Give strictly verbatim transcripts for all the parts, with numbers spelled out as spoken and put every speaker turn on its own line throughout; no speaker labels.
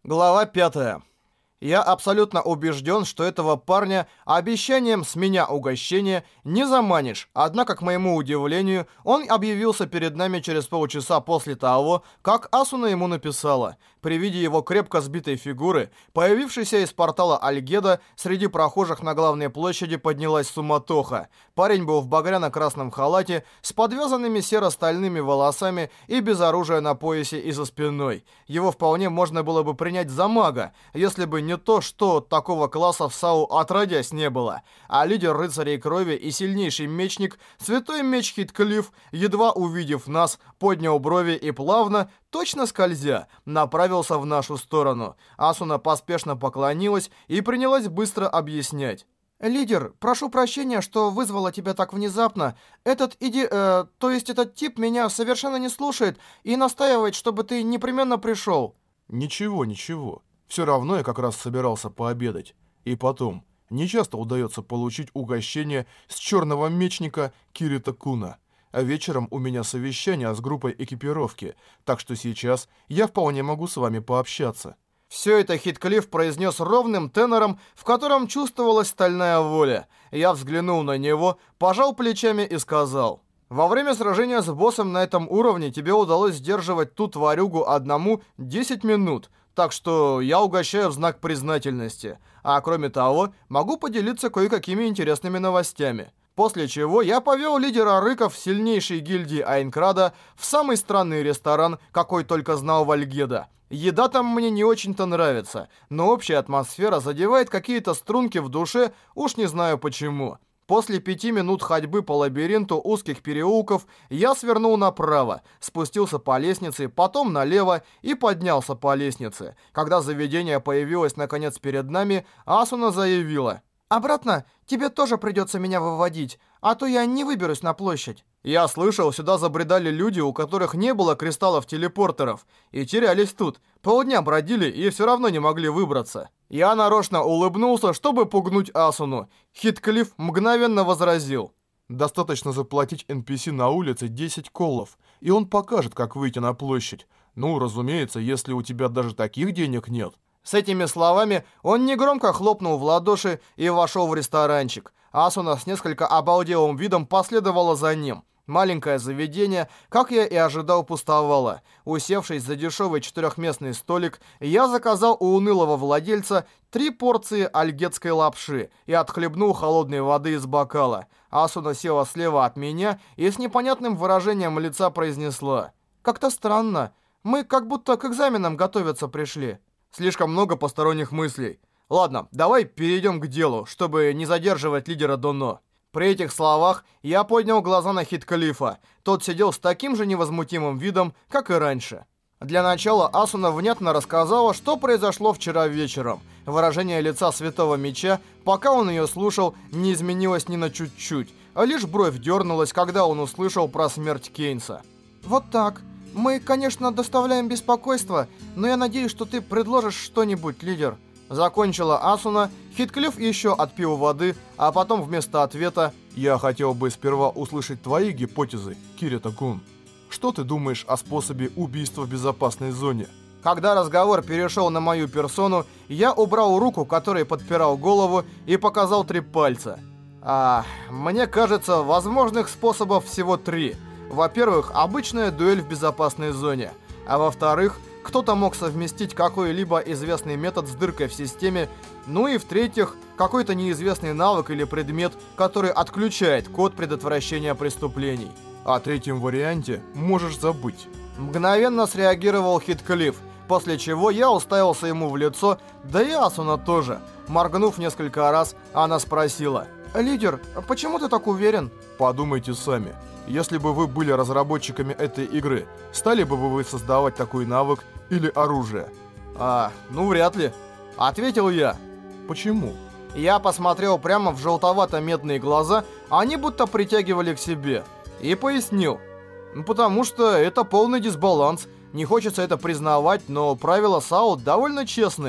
Глава пятая. Я абсолютно убежден, что этого парня обещанием с меня угощения не заманишь. Однако, к моему удивлению, он объявился перед нами через полчаса после того, как Асуна ему написала. При виде его крепко сбитой фигуры, появившейся из портала Альгеда, среди прохожих на главной площади поднялась суматоха. Парень был в багряно-красном халате, с подвязанными серо-стальными волосами и без оружия на поясе и за спиной. Его вполне можно было бы принять за мага, если бы не то, что такого класса в САУ отродясь не было. А лидер рыцарей крови и сильнейший мечник, святой меч Хитклифф, едва увидев нас, поднял брови и плавно, точно скользя, направился в нашу сторону. Асуна поспешно поклонилась и принялась быстро объяснять. «Лидер, прошу прощения, что вызвала тебя так внезапно. Этот иди... Э, то есть этот тип меня совершенно не слушает и настаивает, чтобы ты непременно пришел».
«Ничего, ничего. Все равно я как раз собирался пообедать. И потом, не часто удается получить угощение с черного мечника Кирита Куна. А вечером у меня совещание с группой экипировки, так что сейчас я вполне могу с вами пообщаться».
Все это Хитклифф произнес ровным тенором, в котором чувствовалась стальная воля. Я взглянул на него, пожал плечами и сказал: «Во время сражения с боссом на этом уровне тебе удалось сдерживать ту тварюгу одному десять минут, так что я угощаю в знак признательности. А кроме того, могу поделиться кое-какими интересными новостями». После чего я повел лидера рыков сильнейшей гильдии Айнкрада в самый странный ресторан, какой только знал Вальгеда. Еда там мне не очень-то нравится, но общая атмосфера задевает какие-то струнки в душе, уж не знаю почему. После пяти минут ходьбы по лабиринту узких переулков я свернул направо, спустился по лестнице, потом налево и поднялся по лестнице. Когда заведение появилось наконец перед нами, Асуна заявила: «Обратно тебе тоже придется меня выводить, а то я не выберусь на площадь». Я слышал, сюда забредали люди, у которых не было кристаллов-телепортеров, и терялись тут. Полдня бродили и все равно не могли выбраться. Я нарочно улыбнулся, чтобы пугнуть Асуну. Хитклифф мгновенно возразил:
«Достаточно заплатить эн пи си на улице десять коллов, и он покажет, как выйти на площадь. Ну, разумеется, если у тебя даже таких денег нет».
С этими словами он негромко хлопнул в ладоши и вошел в ресторанчик. Асуна с несколько обалделым видом последовала за ним. Маленькое заведение, как я и ожидал, пустовало. Усевшись за дешевый четырехместный столик, я заказал у унылого владельца три порции альгетской лапши и отхлебнул холодной воды из бокала. Асуна села слева от меня и с непонятным выражением лица произнесла: «Как-то странно. Мы как будто к экзаменам готовиться пришли». Слишком много посторонних мыслей. Ладно, давай перейдем к делу, чтобы не задерживать лидера Доно. При этих словах я поднял глаза на Хитклиффа. Тот сидел с таким же невозмутимым видом, как и раньше. Для начала Асуна внятно рассказала, что произошло вчера вечером. Выражение лица Святого Меча, пока он ее слушал, не изменилось ни на чуть-чуть, а лишь бровь дернулась, когда он услышал про смерть Кейнса. «Вот так. Мы, конечно, доставляем беспокойство, но я надеюсь, что ты предложишь что-нибудь, лидер». Закончила Асуна. Хитклифф еще отпил воды, а потом вместо ответа:
«Я хотел бы сперва услышать твои гипотезы, Кирита-кун. Что ты думаешь о способе убийства в безопасной зоне?»
Когда разговор перешел на мою персону, я убрал руку, которой подпирал голову, и показал три пальца. А, мне кажется, возможных способов всего три. Во-первых, обычная дуэль в безопасной зоне. А во-вторых, кто-то мог совместить какой-либо известный метод с дыркой в системе. Ну и в-третьих, какой-то неизвестный навык или предмет, который отключает код предотвращения преступлений.
О третьем варианте можешь забыть.
Мгновенно среагировал Хитклифф, после чего я уставился ему в лицо, да и Асуна тоже. Моргнув несколько раз, она спросила: «Лидер, почему ты так уверен?»
Подумайте сами. Если бы вы были разработчиками этой игры, стали бы вы создавать такой навык или оружие?
А, ну вряд ли. Ответил я.
Почему?
Я посмотрел прямо в желтовато-медные глаза, они будто притягивали к себе. И пояснил. Потому что это полный дисбаланс. Не хочется это признавать, но правила САУ довольно честные.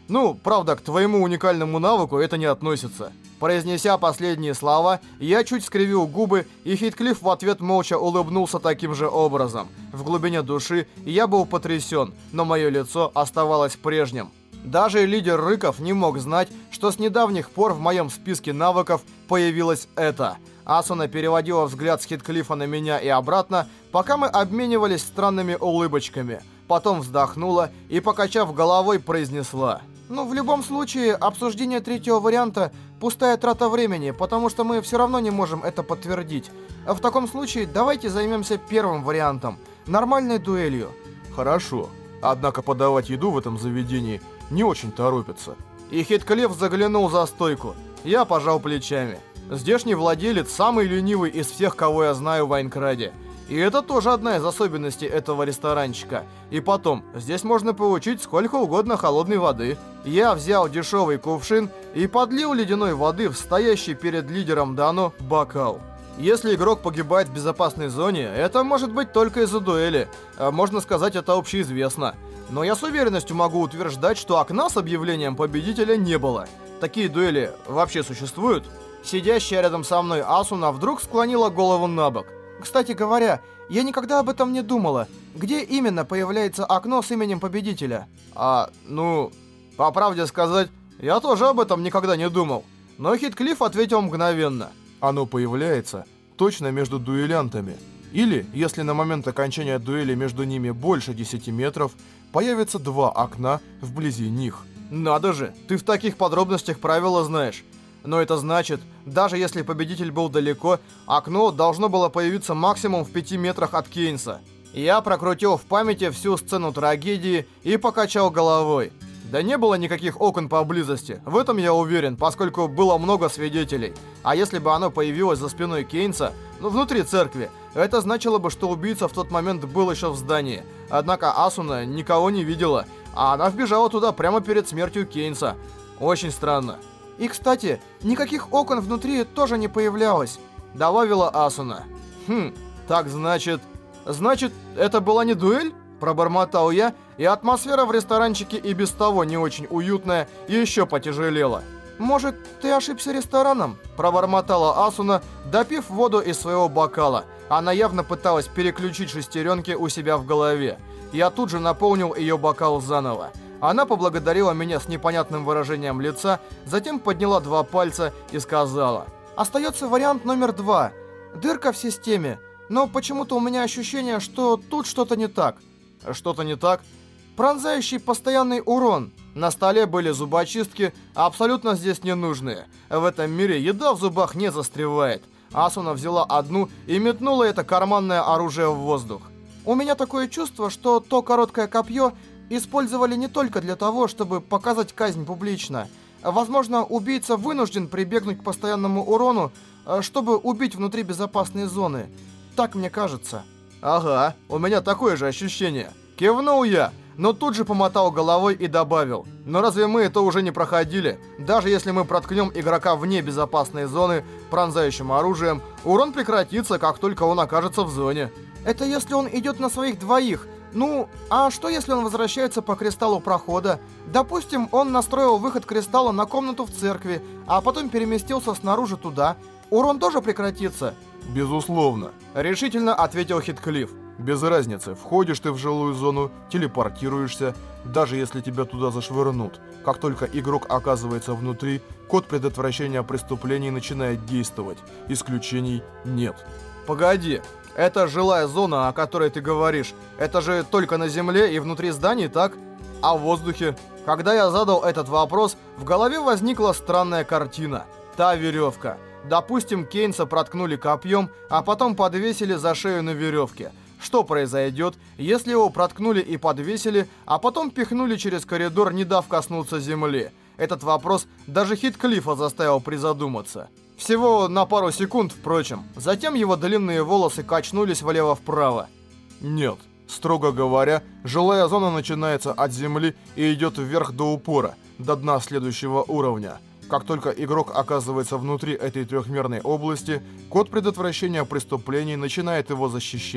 Ну, правда, к твоему уникальному навыку это не относится. Произнеся последние слова, я чуть скривил губы, и Хитклифф в ответ молча улыбнулся таким же образом. В глубине души я был потрясен, но мое лицо оставалось прежним. Даже лидер Рыков не мог знать, что с недавних пор в моем списке навыков появилось это. Асуна переводила взгляд с Хитклиффа на меня и обратно, пока мы обменивались странными улыбочками. Потом вздохнула и, покачав головой, произнесла: «Ну, в любом случае, обсуждение третьего варианта – пустая трата времени, потому что мы все равно не можем это подтвердить. А в таком случае, давайте займемся первым вариантом – нормальной дуэлью».
Хорошо. Однако подавать еду в этом заведении не очень торопится.
И Хитклифф заглянул за стойку. Я пожал плечами. Здешний владелец самый ленивый из всех, кого я знаю в Айнкраде. И это тоже одна из особенностей этого ресторанчика. И потом, здесь можно получить сколько угодно холодной воды. Я взял дешевый кувшин и подлил ледяной воды в стоящий перед лидером Дано бокал. Если игрок погибает в безопасной зоне, это может быть только из-за дуэли. Можно сказать, это общеизвестно. Но я с уверенностью могу утверждать, что окна с объявлением победителя не было. Такие дуэли вообще существуют? Сидящая рядом со мной Асуна вдруг склонила голову на бок. Кстати говоря, я никогда об этом не думала. Где именно появляется окно с именем победителя? А, ну, по правде сказать, я тоже об этом никогда не думал. Но Хитклифф ответил мгновенно.
Оно появляется точно между дуэлянтами. Или, если на момент окончания дуэли между ними больше десяти метров, появится два окна вблизи них.
Надо же, ты в таких подробностях правила знаешь. Но это значит, даже если победитель был далеко, окно должно было появиться максимум в пяти метрах от Кейнса. Я прокрутил в памяти всю сцену трагедии и покачал головой. Да не было никаких окон поблизости, в этом я уверен, поскольку было много свидетелей. А если бы оно появилось за спиной Кейнса, ну внутри церкви, это значило бы, что убийца в тот момент был еще в здании. Однако Асуна никого не видела, а она вбежала туда прямо перед смертью Кейнса. Очень странно. И, кстати, никаких окон внутри тоже не появлялось, добавила Асуна. Хм, так значит... Значит, это была не дуэль? Пробормотал я, и атмосфера в ресторанчике и без того не очень уютная еще потяжелела. «Может, ты ошибся рестораном?» Пробормотала Асуна, допив воду из своего бокала. Она явно пыталась переключить шестеренки у себя в голове. Я тут же наполнил ее бокал заново. Она поблагодарила меня с непонятным выражением лица, затем подняла два пальца и сказала: «Остается вариант номер два. Дырка в системе. Но почему-то у меня ощущение, что тут что-то не так». «Что-то не так?» «Пронзающий постоянный урон. На столе были зубочистки, абсолютно здесь ненужные. В этом мире еда в зубах не застревает». Асуна взяла одну и метнула это карманное оружие в воздух. «У меня такое чувство, что то короткое копье использовали не только для того, чтобы показать казнь публично. Возможно, убийца вынужден прибегнуть к постоянному урону, чтобы убить внутри безопасной зоны. Так мне кажется». «Ага, у меня такое же ощущение». Кивнул я, но тут же помотал головой и добавил: «Но разве мы это уже не проходили? Даже если мы проткнем игрока вне безопасной зоны пронзающим оружием, урон прекратится, как только он окажется в зоне». «Это если он идет на своих двоих. Ну, а что если он возвращается по кристаллу прохода? Допустим, он настроил выход кристалла на комнату в церкви, а потом переместился снаружи туда. Урон тоже прекратится?»
«Безусловно», — решительно ответил Хитклифф. «Без разницы, входишь ты в жилую зону, телепортируешься, даже если тебя туда зашвырнут. Как только игрок оказывается внутри, код предотвращения преступлений начинает действовать. Исключений нет».
«Погоди, это жилая зона, о которой ты говоришь. Это же только на земле и внутри зданий, так? А в воздухе?» Когда я задал этот вопрос, в голове возникла странная картина. Та веревка. Допустим, Кейнса проткнули копьем, а потом подвесили за шею на веревке. Что произойдет, если его проткнули и подвесили, а потом пихнули через коридор, не дав коснуться земли? Этот вопрос даже Хитклиффа заставил призадуматься. Всего на пару секунд, впрочем. Затем его длинные волосы качнулись влево-вправо.
«Нет, строго говоря, жилая зона начинается от земли и идет вверх до упора, до дна следующего уровня. Как только игрок оказывается внутри этой трехмерной области, код предотвращения преступлений начинает его защищать.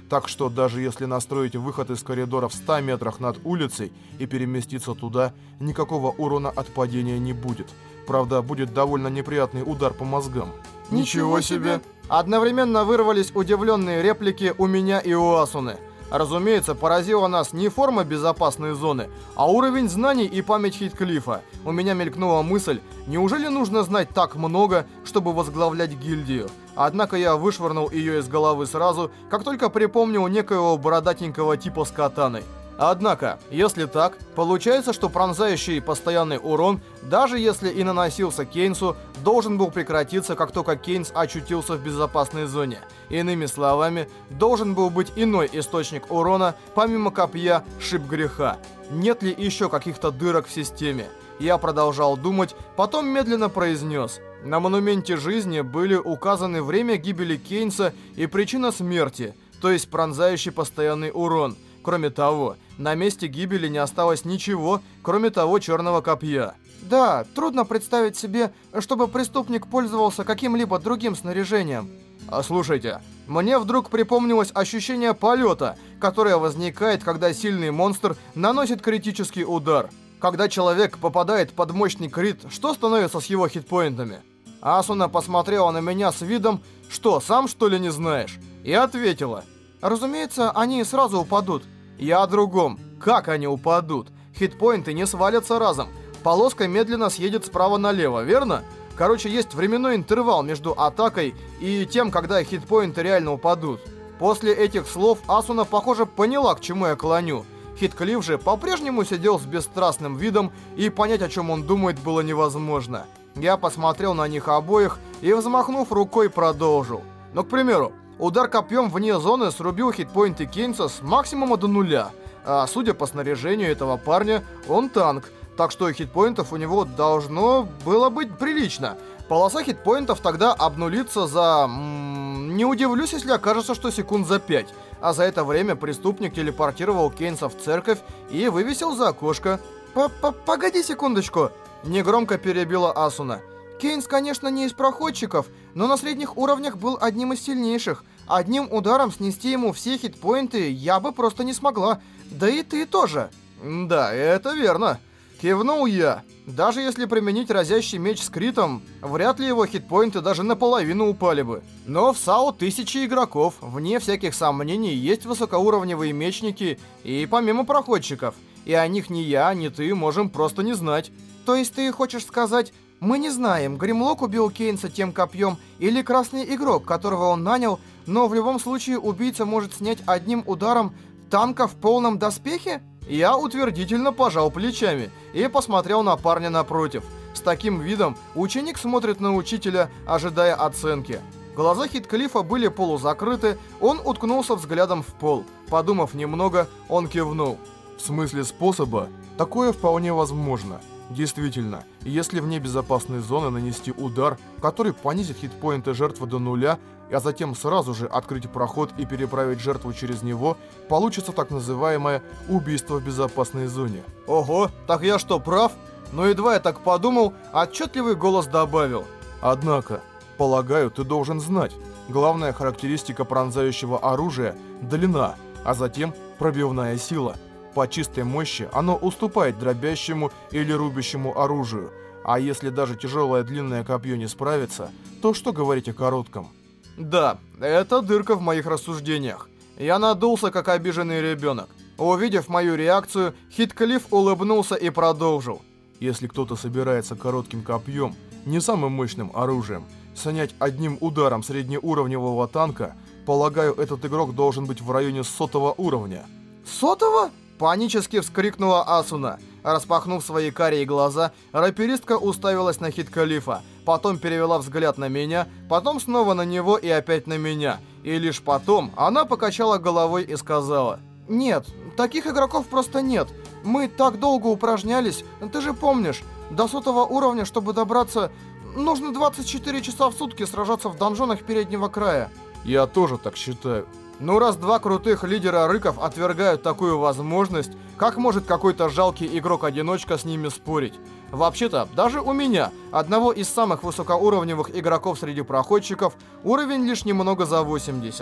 Так что даже если настроить выход из коридора в ста метрах над улицей и переместиться туда, никакого урона от падения не будет. Правда, будет довольно неприятный удар по мозгам.
Ничего себе! Одновременно вырвались удивленные реплики у меня и у Асуны. Разумеется, поразила нас не форма безопасной зоны, а уровень знаний и память Хитклифа. У меня мелькнула мысль, неужели нужно знать так много, чтобы возглавлять гильдию? Однако я вышвырнул ее из головы сразу, как только припомнил некоего бородатенького типа с катаной. Однако, если так, получается, что пронзающий постоянный урон, даже если и наносился Кейнсу, должен был прекратиться, как только Кейнс очутился в безопасной зоне. Иными словами, должен был быть иной источник урона, помимо копья шип греха. Нет ли еще каких-то дырок в системе? Я продолжал думать, потом медленно произнес. На монументе жизни были указаны время гибели Кейнса и причина смерти, то есть пронзающий постоянный урон. Кроме того, на месте гибели не осталось ничего, кроме того черного копья. Да, трудно представить себе, чтобы преступник пользовался каким-либо другим снаряжением. А слушайте, мне вдруг припомнилось ощущение полета, которое возникает, когда сильный монстр наносит критический удар. Когда человек попадает под мощный крит, что становится с его хитпоинтами? Асуна посмотрела на меня с видом, что, сам что ли не знаешь? И ответила. Разумеется, они сразу упадут. Я о другом. Как они упадут? Хитпоинты не свалятся разом. Полоска медленно съедет справа налево, верно? Короче, есть временной интервал между атакой и тем, когда хитпоинты реально упадут. После этих слов Асуна, похоже, поняла, к чему я клоню. Хитклифф же по-прежнему сидел с бесстрастным видом, и понять, о чем он думает, было невозможно. Я посмотрел на них обоих и, взмахнув рукой, продолжил. Ну, к примеру, удар копьем вне зоны срубил хитпоинты Кейнса с максимума до нуля. А судя по снаряжению этого парня, он танк, так что хитпоинтов у него должно было быть прилично. Полоса хитпоинтов тогда обнулится за... М-м, не удивлюсь, если окажется, что секунд за пять. А за это время преступник телепортировал Кейнса в церковь и вывесил за окошко. «Погоди секундочку!» — негромко перебила Асуна. Кейнс, конечно, не из проходчиков, но на средних уровнях был одним из сильнейших. Одним ударом снести ему все хитпоинты я бы просто не смогла. Да и ты тоже. Да, это верно. Кивнул я. Даже если применить разящий меч с критом, вряд ли его хитпоинты даже наполовину упали бы. Но в САО тысячи игроков, вне всяких сомнений, есть высокоуровневые мечники и помимо проходчиков. И о них ни я, ни ты можем просто не знать. То есть ты хочешь сказать... Мы не знаем, Гримлок убил Кейнса тем копьем или красный игрок, которого он нанял, но в любом случае убийца может снять одним ударом танка в полном доспехе? Я утвердительно пожал плечами и посмотрел на парня напротив. С таким видом ученик смотрит на учителя, ожидая оценки. Глаза Хитклиффа были полузакрыты, он уткнулся взглядом в пол. Подумав немного, он кивнул.
В смысле способа? Такое вполне возможно. Действительно, если вне безопасной зоны нанести удар, который понизит хитпоинты жертвы до нуля, а затем сразу же открыть проход и переправить жертву через него, получится так называемое убийство в безопасной зоне.
Ого, так я что, прав? Но едва я так подумал, отчетливый голос добавил.
Однако, полагаю, ты должен знать, главная характеристика пронзающего оружия – длина, а затем пробивная сила. По чистой мощи оно уступает дробящему или рубящему оружию. А если даже тяжелое длинное копье не справится, то что говорить о коротком?
Да, это дырка в моих рассуждениях. Я надулся, как обиженный ребенок. Увидев мою реакцию, Хитклифф улыбнулся и продолжил.
Если кто-то собирается коротким копьем, не самым мощным оружием, снять одним ударом среднеуровневого танка, полагаю, этот игрок должен быть в районе сотого уровня.
Сотого? Панически вскрикнула Асуна. Распахнув свои карие глаза, раперистка уставилась на Хитклиффа, потом перевела взгляд на меня, потом снова на него и опять на меня. И лишь потом она покачала головой и сказала: «Нет, таких игроков просто нет. Мы так долго упражнялись, ты же помнишь, до сотого уровня, чтобы добраться, нужно двадцать четыре часа в сутки сражаться в донжонах переднего края».
Я тоже так считаю.
Ну, раз два крутых лидера рыков отвергают такую возможность, как может какой-то жалкий игрок-одиночка с ними спорить? Вообще-то, даже у меня, одного из самых высокоуровневых игроков среди проходчиков, уровень лишь немного за восемьдесят.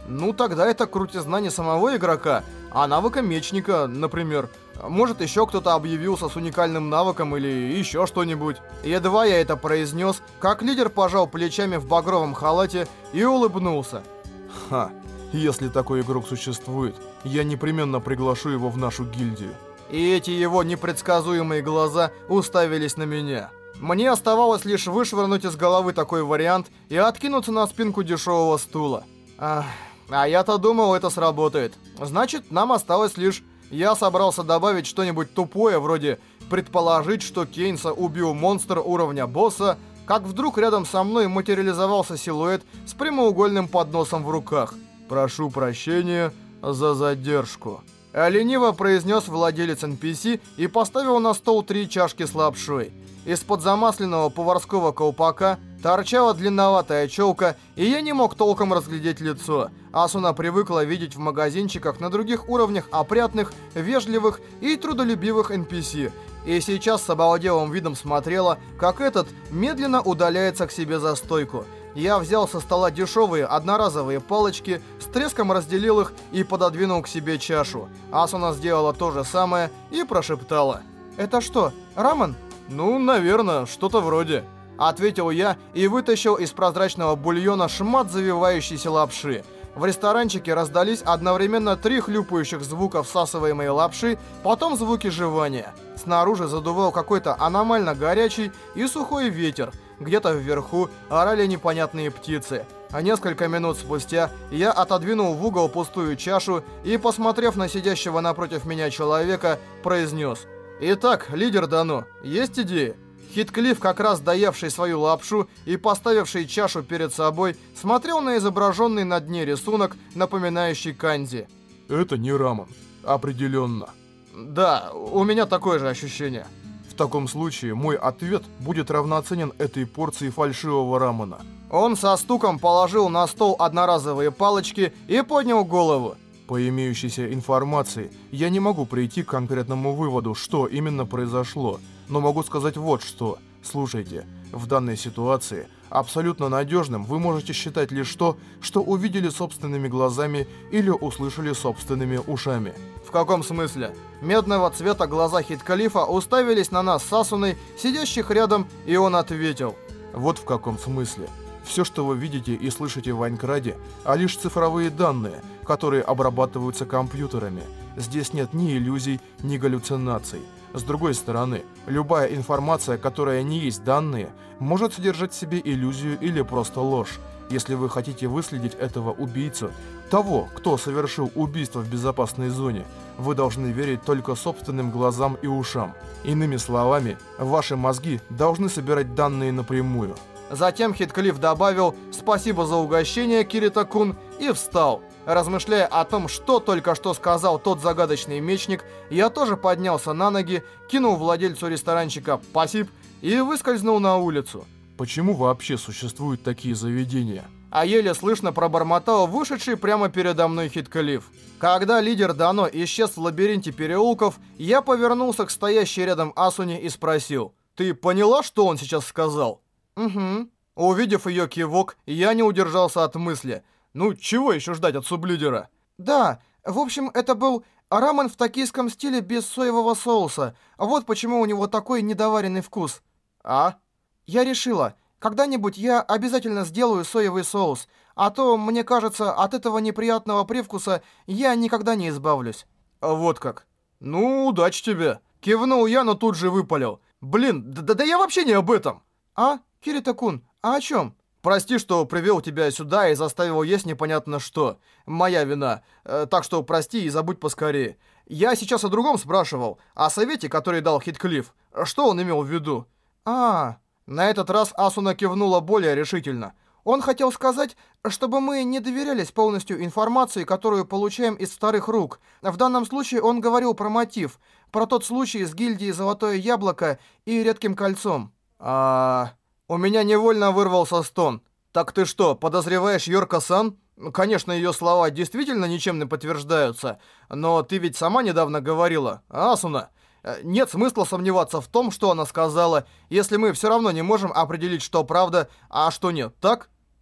Ну, тогда это крутизна не самого игрока, а навыка мечника, например. Может, еще кто-то объявился с уникальным навыком или еще что-нибудь. Едва я это произнес, как лидер пожал плечами в багровом халате и улыбнулся.
Ха, если такой игрок существует, я непременно приглашу его в нашу гильдию.
И эти его непредсказуемые глаза уставились на меня. Мне оставалось лишь вышвырнуть из головы такой вариант и откинуться на спинку дешевого стула. Ах, а я-то думал, это сработает. Значит, нам осталось лишь... Я собрался добавить что-нибудь тупое, вроде предположить, что Кейнса убил монстр уровня босса, как вдруг рядом со мной материализовался силуэт с прямоугольным подносом в руках. «Прошу прощения за задержку», — лениво произнес владелец эн пи си и поставил на стол три чашки с лапшой. Из-под замасленного поварского колпака торчала длинноватая челка, и я не мог толком разглядеть лицо. Асуна привыкла видеть в магазинчиках на других уровнях опрятных, вежливых и трудолюбивых эн пи си. И сейчас с обалделым видом смотрела, как этот медленно удаляется к себе за стойку. Я взял со стола дешевые одноразовые палочки, с треском разделил их и пододвинул к себе чашу. Асуна сделала то же самое и прошептала: «Это что, рамен?» «Ну, наверное, что-то вроде», — ответил я и вытащил из прозрачного бульона шмат завивающейся лапши. В ресторанчике раздались одновременно три хлюпающих звука всасываемой лапши, потом звуки жевания. Снаружи задувал какой-то аномально горячий и сухой ветер. Где-то вверху орали непонятные птицы. А несколько минут спустя я отодвинул в угол пустую чашу и, посмотрев на сидящего напротив меня человека, произнес: «Итак, лидер Дано, есть идеи?» Хитклифф, как раз доевший свою лапшу и поставивший чашу перед собой, смотрел на изображенный на дне рисунок, напоминающий канзи.
«Это не рамен. Определенно».
«Да, у меня такое же ощущение».
«В таком случае мой ответ будет равноценен этой порции фальшивого рамена».
Он со стуком положил на стол одноразовые палочки и поднял голову.
По имеющейся информации, я не могу прийти к конкретному выводу, что именно произошло, но могу сказать вот что. Слушайте, в данной ситуации абсолютно надежным вы можете считать лишь то, что увидели собственными глазами или услышали собственными ушами.
В каком смысле? Медного цвета глаза Хитклиффа уставились на нас с Асуной, сидящих рядом, и он ответил:
вот в каком смысле. Все, что вы видите и слышите в Айнкраде, а лишь цифровые данные, которые обрабатываются компьютерами. Здесь нет ни иллюзий, ни галлюцинаций. С другой стороны, любая информация, которая не есть данные, может содержать в себе иллюзию или просто ложь. Если вы хотите выследить этого убийцу, того, кто совершил убийство в безопасной зоне, вы должны верить только собственным глазам и ушам. Иными словами, ваши мозги должны собирать данные напрямую.
Затем Хитклифф добавил «Спасибо за угощение, Кирита-кун», и встал. Размышляя о том, что только что сказал тот загадочный мечник, я тоже поднялся на ноги, кинул владельцу ресторанчика «Спасибо» и выскользнул на улицу.
Почему вообще существуют такие заведения?
А еле слышно пробормотал вышедший прямо передо мной Хитклифф. Когда лидер Дано исчез в лабиринте переулков, я повернулся к стоящей рядом Асуне и спросил: «Ты поняла, что он сейчас сказал?» «Угу». Увидев ее кивок, я не удержался от мысли: ну, чего еще ждать от сублидера? «Да, в общем, это был рамен в токийском стиле без соевого соуса. Вот почему у него такой недоваренный вкус». «А?» «Я решила, когда-нибудь я обязательно сделаю соевый соус, а то, мне кажется, от этого неприятного привкуса я никогда не избавлюсь». «Вот как? Ну, удачи тебе!» Кивнул я, но тут же выпалил: «Блин, да, да я вообще не об этом!» «А, Кирита-кун, а о чем?» «Прости, что привел тебя сюда и заставил есть непонятно что. Моя вина. Э, так что прости и забудь поскорее. Я сейчас о другом спрашивал, о совете, который дал Хитклифф. Что он имел в виду?» «А, на этот раз Асуна кивнула более решительно. Он хотел сказать, чтобы мы не доверялись полностью информации, которую получаем из старых рук. В данном случае он говорил про мотив, про тот случай с гильдией Золотое Яблоко и Редким Кольцом». «А...» У меня невольно вырвался стон. «Так ты что, подозреваешь Йорко-сан?» Конечно, ее слова действительно ничем не подтверждаются, но ты ведь сама недавно говорила, Асуна. Нет смысла сомневаться в том, что она сказала, если мы все равно не можем определить, что правда, а что нет, так?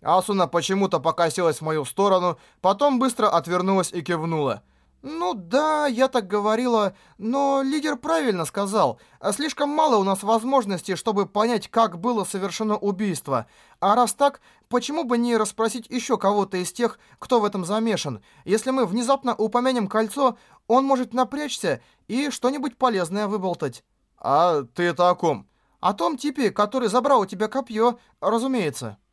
Асуна почему-то покосилась в мою сторону, потом быстро отвернулась и кивнула. «Ну да, я так говорила, но лидер правильно сказал. Слишком мало у нас возможностей, чтобы понять, как было совершено убийство. А раз так, почему бы не расспросить еще кого-то из тех, кто в этом замешан? Если мы внезапно упомянем кольцо, он может напрячься и что-нибудь полезное выболтать». «А ты это о ком?» «О том типе, который забрал у тебя копье, разумеется».